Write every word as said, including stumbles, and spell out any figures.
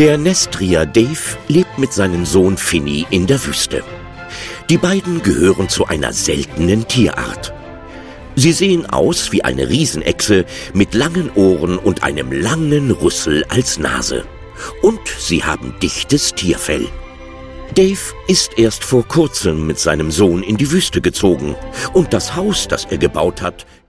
Der Nestrier Dave lebt mit seinem Sohn Finny in der Wüste. Die beiden gehören zu einer seltenen Tierart. Sie sehen aus wie eine Riesenechse mit langen Ohren und einem langen Rüssel als Nase. Und sie haben dichtes Tierfell. Dave ist erst vor kurzem mit seinem Sohn in die Wüste gezogen. Und das Haus, das er gebaut hat,